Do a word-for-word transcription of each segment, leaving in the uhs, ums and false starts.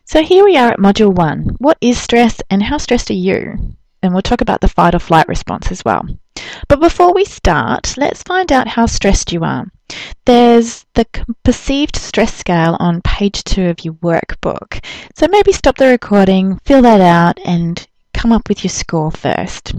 So here we are at Module one. What is stress and how stressed are you? And we'll talk about the fight or flight response as well. But before we start, let's find out how stressed you are. There's the perceived stress scale on page two of your workbook. So maybe stop the recording, fill that out, and come up with your score first.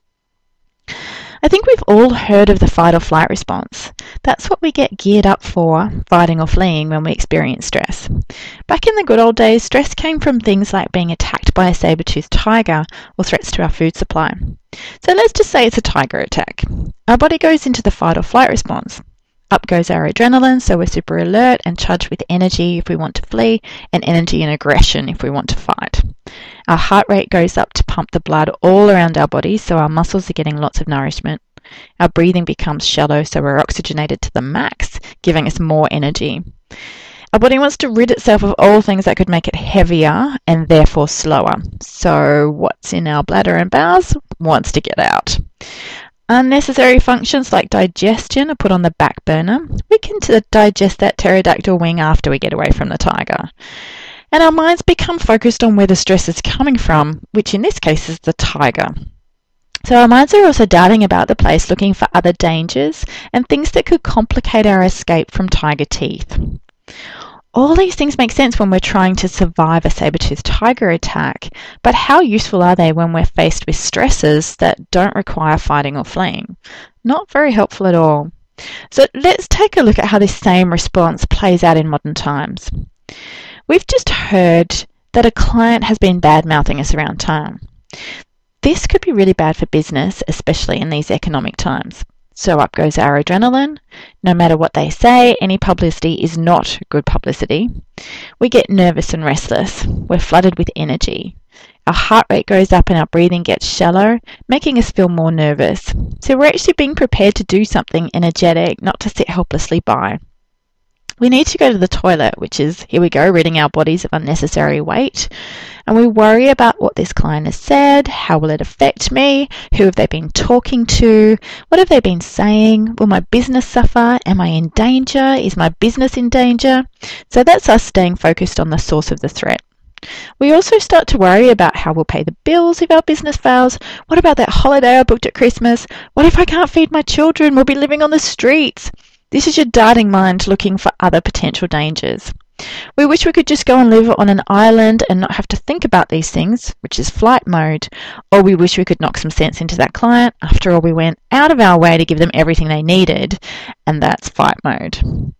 I think we've all heard of the fight or flight response. That's what we get geared up for, fighting or fleeing, when we experience stress. Back in the good old days, stress came from things like being attacked by a saber-toothed tiger or threats to our food supply. So let's just say it's a tiger attack. Our body goes into the fight or flight response. Up goes our adrenaline, so we're super alert and charged with energy if we want to flee, and energy and aggression if we want to fight. Our heart rate goes up to pump the blood all around our bodies, so our muscles are getting lots of nourishment. Our breathing becomes shallow, so we're oxygenated to the max, giving us more energy. Our body wants to rid itself of all things that could make it heavier and therefore slower. So what's in our bladder and bowels wants to get out. Unnecessary functions like digestion are put on the back burner. We can t- digest that pterodactyl wing after we get away from the tiger. And our minds become focused on where the stress is coming from, which in this case is the tiger. So our minds are also darting about the place looking for other dangers and things that could complicate our escape from tiger teeth. All these things make sense when we're trying to survive a saber-toothed tiger attack, but how useful are they when we're faced with stresses that don't require fighting or fleeing? Not very helpful at all. So let's take a look at how this same response plays out in modern times. We've just heard that a client has been bad-mouthing us around town. This could be really bad for business, especially in these economic times. So up goes our adrenaline. No matter what they say, any publicity is not good publicity. We get nervous and restless. We're flooded with energy. Our heart rate goes up and our breathing gets shallow, making us feel more nervous. So we're actually being prepared to do something energetic, not to sit helplessly by. We need to go to the toilet, which is, here we go, ridding our bodies of unnecessary weight. And we worry about what this client has said, how will it affect me, who have they been talking to, what have they been saying, will my business suffer, am I in danger, is my business in danger? So that's us staying focused on the source of the threat. We also start to worry about how we'll pay the bills if our business fails. What about that holiday I booked at Christmas? What if I can't feed my children? We'll be living on the streets. This is your darting mind looking for other potential dangers. We wish we could just go and live on an island and not have to think about these things, which is flight mode. Or we wish we could knock some sense into that client. After all, we went out of our way to give them everything they needed, and that's fight mode.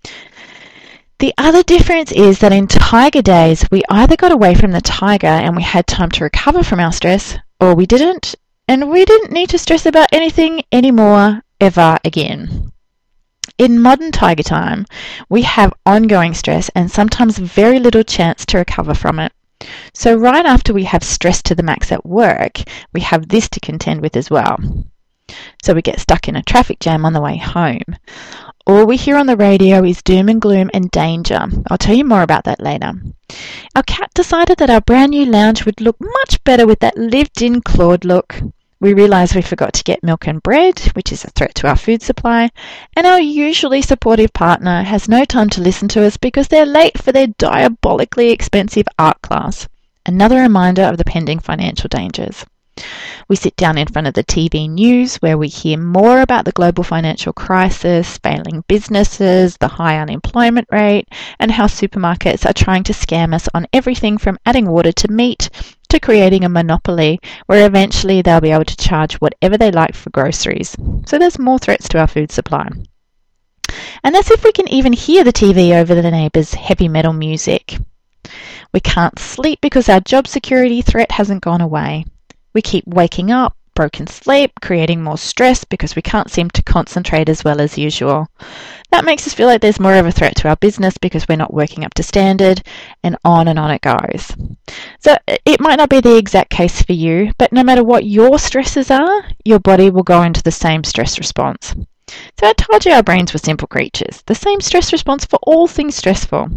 The other difference is that in tiger days, we either got away from the tiger and we had time to recover from our stress, or we didn't, and we didn't need to stress about anything anymore ever again. In modern tiger time, we have ongoing stress and sometimes very little chance to recover from it. So right after we have stress to the max at work, we have this to contend with as well. So we get stuck in a traffic jam on the way home. All we hear on the radio is doom and gloom and danger. I'll tell you more about that later. Our cat decided that our brand new lounge would look much better with that lived-in clawed look. We realise we forgot to get milk and bread, which is a threat to our food supply, and our usually supportive partner has no time to listen to us because they're late for their diabolically expensive art class. Another reminder of the pending financial dangers. We sit down in front of the T V news where we hear more about the global financial crisis, failing businesses, the high unemployment rate, and how supermarkets are trying to scam us on everything from adding water to meat to creating a monopoly where eventually they'll be able to charge whatever they like for groceries. So there's more threats to our food supply. And that's if we can even hear the T V over the neighbours' heavy metal music. We can't sleep because our job security threat hasn't gone away. We keep waking up, broken sleep, creating more stress because we can't seem to concentrate as well as usual. That makes us feel like there's more of a threat to our business because we're not working up to standard, and on and on it goes. So it might not be the exact case for you, but no matter what your stresses are, your body will go into the same stress response. So I told you our brains were simple creatures. The same stress response for all things stressful.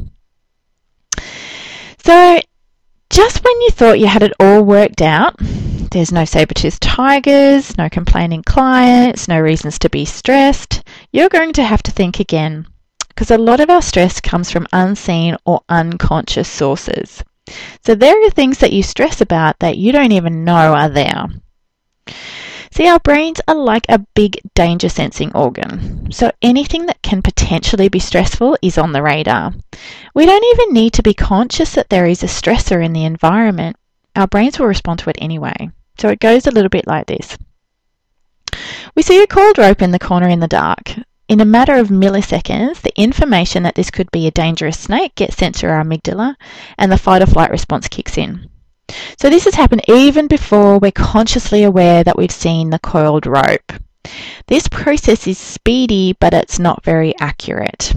So just when you thought you had it all worked out, there's no saber-toothed tigers, no complaining clients, no reasons to be stressed, you're going to have to think again, because a lot of our stress comes from unseen or unconscious sources. So there are things that you stress about that you don't even know are there. See, our brains are like a big danger sensing organ. So anything that can potentially be stressful is on the radar. We don't even need to be conscious that there is a stressor in the environment. Our brains will respond to it anyway. So it goes a little bit like this. We see a coiled rope in the corner in the dark. In a matter of milliseconds, the information that this could be a dangerous snake gets sent to our amygdala, and the fight or flight response kicks in. So this has happened even before we're consciously aware that we've seen the coiled rope. This process is speedy, but it's not very accurate.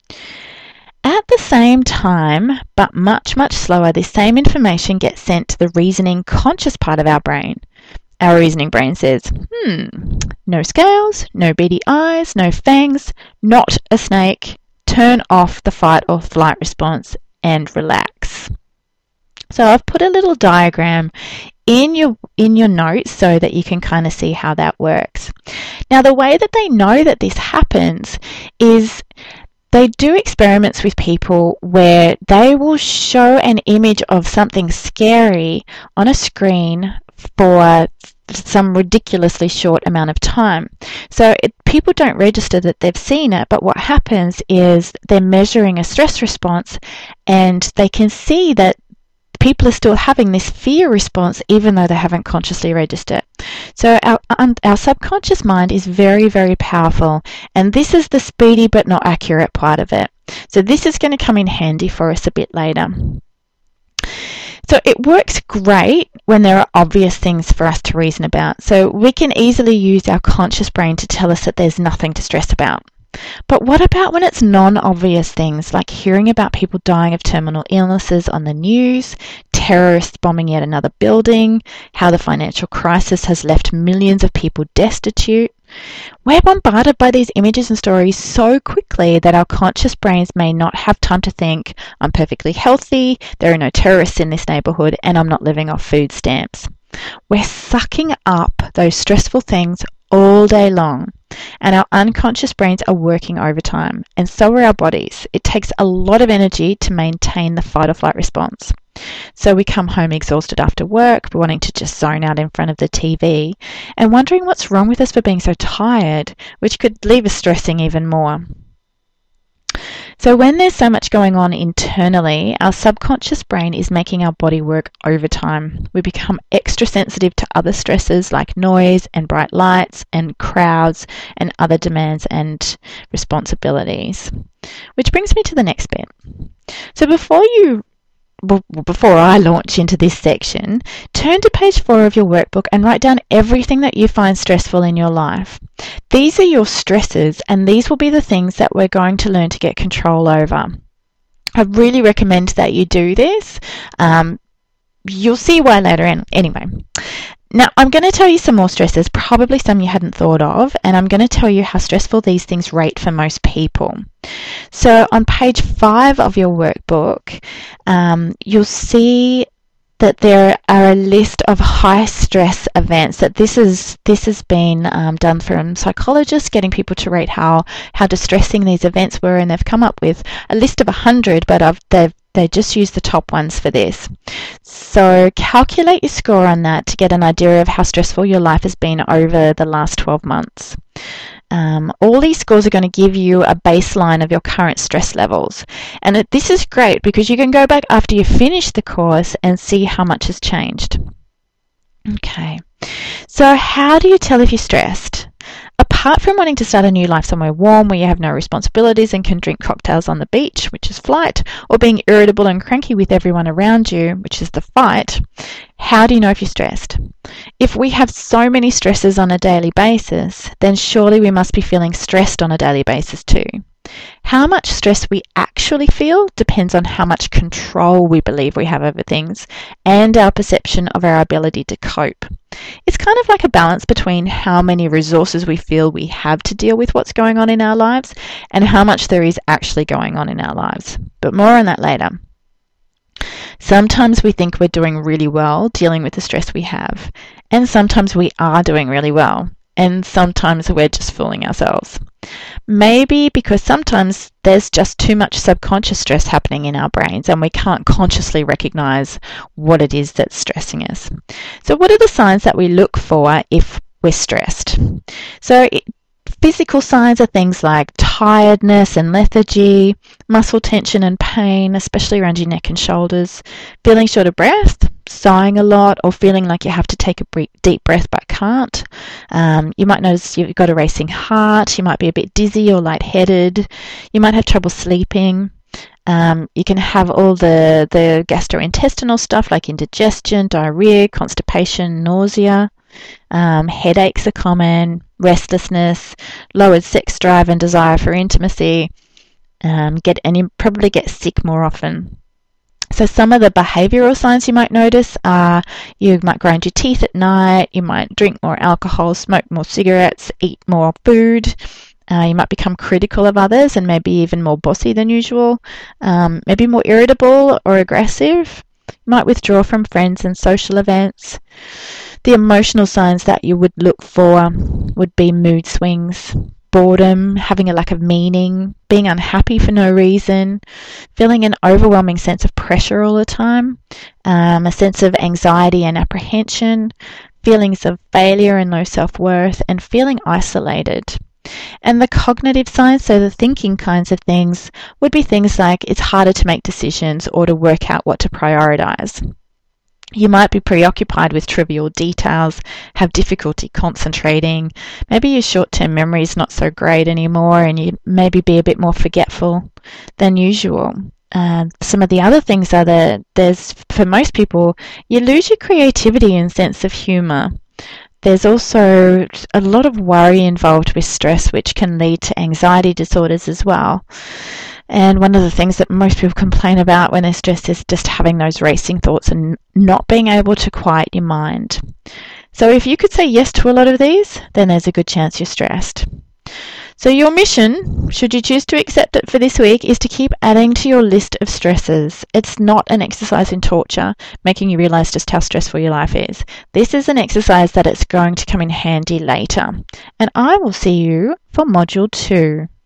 At the same time, but much, much slower, this same information gets sent to the reasoning conscious part of our brain. Our reasoning brain says, hmm, no scales, no beady eyes, no fangs, not a snake. Turn off the fight or flight response and relax. So I've put a little diagram in your in your notes so that you can kind of see how that works. Now, the way that they know that this happens is they do experiments with people where they will show an image of something scary on a screen for some ridiculously short amount of time. So it, people don't register that they've seen it, but what happens is they're measuring a stress response and they can see that people are still having this fear response even though they haven't consciously registered. So our, our subconscious mind is very, very powerful, and this is the speedy but not accurate part of it. So this is going to come in handy for us a bit later. So it works great when there are obvious things for us to reason about. So we can easily use our conscious brain to tell us that there's nothing to stress about. But what about when it's non-obvious things like hearing about people dying of terminal illnesses on the news, terrorists bombing yet another building, how the financial crisis has left millions of people destitute? We're bombarded by these images and stories so quickly that our conscious brains may not have time to think, I'm perfectly healthy, there are no terrorists in this neighbourhood, and I'm not living off food stamps. We're sucking up those stressful things all day long, and our unconscious brains are working overtime, and so are our bodies. It takes a lot of energy to maintain the fight or flight response. So we come home exhausted after work, wanting to just zone out in front of the T V, and wondering what's wrong with us for being so tired, which could leave us stressing even more. So when there's so much going on internally, our subconscious brain is making our body work overtime. We become extra sensitive to other stresses like noise and bright lights and crowds and other demands and responsibilities. Which brings me to the next bit. So before you Well, before I launch into this section, turn to page four of your workbook and write down everything that you find stressful in your life. These are your stresses, and these will be the things that we're going to learn to get control over. I really recommend that you do this. Um, you'll see why later in. Anyway, now I'm going to tell you some more stresses, probably some you hadn't thought of, and I'm going to tell you how stressful these things rate for most people. So on page five of your workbook, um, you'll see that there are a list of high stress events. That this is this has been um, done from psychologists, getting people to rate how how distressing these events were, and they've come up with a list of a hundred, but of they've they just use the top ones for this. So calculate your score on that to get an idea of how stressful your life has been over the last twelve months. Um, all these scores are going to give you a baseline of your current stress levels. And it, this is great because you can go back after you finish the course and see how much has changed. Okay, so how do you tell if you're stressed? Apart from wanting to start a new life somewhere warm where you have no responsibilities and can drink cocktails on the beach, which is flight, or being irritable and cranky with everyone around you, which is the fight, how do you know if you're stressed? If we have so many stresses on a daily basis, then surely we must be feeling stressed on a daily basis too. How much stress we actually feel depends on how much control we believe we have over things and our perception of our ability to cope. It's kind of like a balance between how many resources we feel we have to deal with what's going on in our lives and how much there is actually going on in our lives. But more on that later. Sometimes we think we're doing really well dealing with the stress we have, and sometimes we are doing really well, and sometimes we're just fooling ourselves. Maybe because sometimes there's just too much subconscious stress happening in our brains and we can't consciously recognize what it is that's stressing us. So what are the signs that we look for if we're stressed? So it, physical signs are things like tiredness and lethargy, muscle tension and pain, especially around your neck and shoulders, feeling short of breath, sighing a lot, or feeling like you have to take a deep breath but can't. Um, you might notice you've got a racing heart. You might be a bit dizzy or lightheaded. You might have trouble sleeping. Um, you can have all the, the gastrointestinal stuff like indigestion, diarrhea, constipation, nausea. Um, headaches are common, restlessness, lowered sex drive and desire for intimacy. Um, get and you probably get sick more often. So some of the behavioural signs you might notice are you might grind your teeth at night, you might drink more alcohol, smoke more cigarettes, eat more food. Uh, you might become critical of others and maybe even more bossy than usual, um, maybe more irritable or aggressive. You might withdraw from friends and social events. The emotional signs that you would look for would be mood swings, boredom, having a lack of meaning, being unhappy for no reason, feeling an overwhelming sense of pressure all the time, um, a sense of anxiety and apprehension, feelings of failure and low self-worth, and feeling isolated. And the cognitive signs, so the thinking kinds of things, would be things like it's harder to make decisions or to work out what to prioritize. You might be preoccupied with trivial details, have difficulty concentrating, maybe your short-term memory is not so great anymore, and you maybe be a bit more forgetful than usual. Uh, some of the other things are that there's, for most people, you lose your creativity and sense of humour. There's also a lot of worry involved with stress, which can lead to anxiety disorders as well. And one of the things that most people complain about when they're stressed is just having those racing thoughts and not being able to quiet your mind. So if you could say yes to a lot of these, then there's a good chance you're stressed. So your mission, should you choose to accept it for this week, is to keep adding to your list of stresses. It's not an exercise in torture, making you realise just how stressful your life is. This is an exercise that it's going to come in handy later. And I will see you for Module two.